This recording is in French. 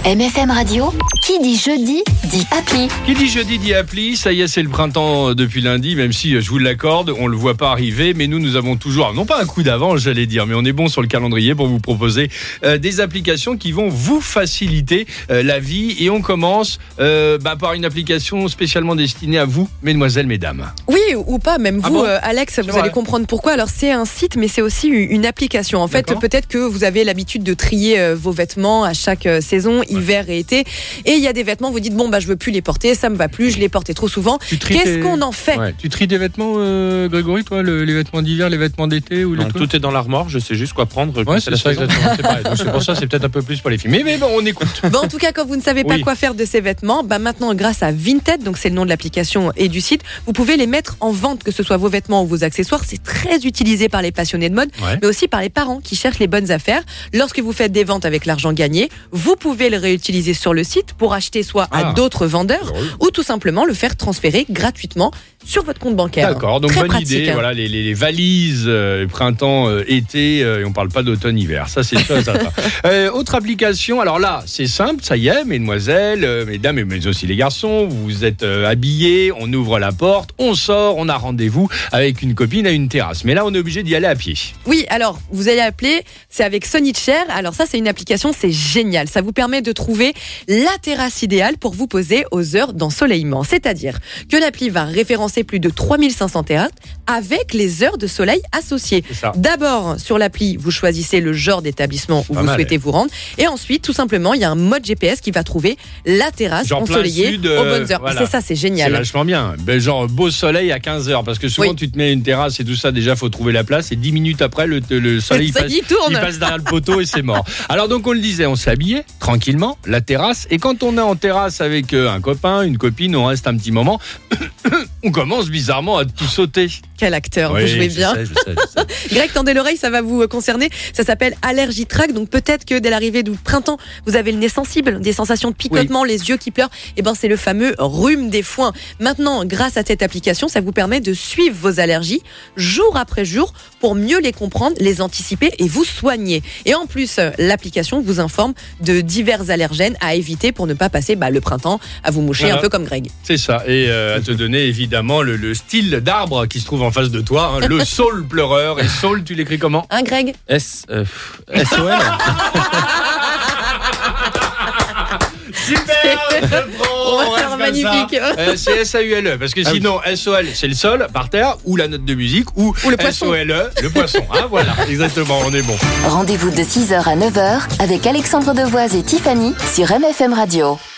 MFM Radio, qui dit jeudi, dit appli. Qui dit jeudi, dit appli. Ça y est, c'est le printemps depuis lundi, même si je vous l'accorde, on le voit pas arriver. Mais nous avons toujours, non pas un coup d'avance, j'allais dire, mais on est bon sur le calendrier pour vous proposer des applications qui vont vous faciliter la vie. Et on commence par une application spécialement destinée à vous, mesdemoiselles, mesdames. Oui, ou pas, même vous, bon Alex, vous allez comprendre pourquoi. Alors, c'est un site, mais c'est aussi une application. En fait, peut-être que vous avez l'habitude de trier vos vêtements à chaque saison, hiver et été. Et il y a des vêtements, vous dites, je veux plus les porter, ça me va plus, je les portais trop souvent. Qu'est-ce qu'on en fait ? Tu tries des vêtements, Grégory, toi, les vêtements d'hiver, les vêtements d'été ou non, tout est dans l'armoire, je sais juste quoi prendre. Ouais, c'est ça, exactement. C'est pareil. Donc, c'est pour ça, c'est peut-être un peu plus pour les filles. Mais bon, on écoute. En tout cas, quand vous ne savez pas quoi faire de ces vêtements, maintenant, grâce à Vinted, donc c'est le nom de l'application et du site, vous pouvez les mettre en vente, que ce soit vos vêtements ou vos accessoires. C'est très utilisé par les passionnés de mode, mais aussi par les parents qui cherchent les bonnes affaires. Lorsque vous faites des ventes avec l'argent gagné, vous pouvez le réutiliser sur le site pour acheter soit à d'autres vendeurs ou tout simplement le faire transférer gratuitement sur votre compte bancaire. D'accord, donc très bonne pratique, idée. Voilà, les valises printemps, été, et on parle pas d'automne, hiver. Ça, c'est ça. Autre application. Alors là, c'est simple. Ça y est, mesdemoiselles, mesdames, mais aussi les garçons. Vous êtes habillés. On ouvre la porte, on sort, on a rendez-vous avec une copine à une terrasse. Mais là, on est obligé d'y aller à pied. Oui, alors vous allez appeler. C'est avec Sonichair. Alors ça, c'est une application, c'est génial. Ça vous permet de trouver la terrasse idéale pour vous poser aux heures d'ensoleillement. C'est-à-dire que l'appli va référencer plus de 3500 terrasses avec les heures de soleil associées. D'abord, sur l'appli, vous choisissez le genre d'établissement où vous souhaitez vous rendre. Et ensuite, tout simplement, il y a un mode GPS qui va trouver la terrasse ensoleillée aux bonnes heures. Voilà. C'est ça, c'est génial. C'est vachement bien. Genre beau soleil à 15h. Parce que souvent, tu te mets une terrasse et tout ça, déjà, il faut trouver la place. Et 10 minutes après, le soleil il passe derrière le poteau et c'est mort. Alors donc, on le disait, on s'habillait tranquillement, la terrasse. Et quand on est en terrasse avec un copain, une copine, on reste un petit moment. On commence bizarrement à tout sauter. Quel acteur, vous jouez bien. Je sais. Greg, tendez l'oreille, ça va vous concerner. Ça s'appelle Allergie Track. Donc peut-être que dès l'arrivée du printemps, vous avez le nez sensible, des sensations de picotement, les yeux qui pleurent. C'est le fameux rhume des foins. Maintenant, grâce à cette application, ça vous permet de suivre vos allergies jour après jour pour mieux les comprendre, les anticiper et vous soigner. Et en plus, l'application vous informe de divers allergènes à éviter pour ne pas passer le printemps à vous moucher un peu comme Greg. C'est ça. Et à te donner évidemment le style d'arbre qui se trouve en face de toi, le saule pleureur. Et saule, tu l'écris comment ? Greg ? S-O-L. Super. On va faire magnifique. C'est S-A-U-L-E, parce que sinon S-O-L, c'est le sol par terre, ou la note de musique, ou le poisson. S-O-L-E, le poisson. Voilà, exactement, on est bon. Rendez-vous de 6h à 9h avec Alexandre Devoise et Tiffany sur MFM Radio.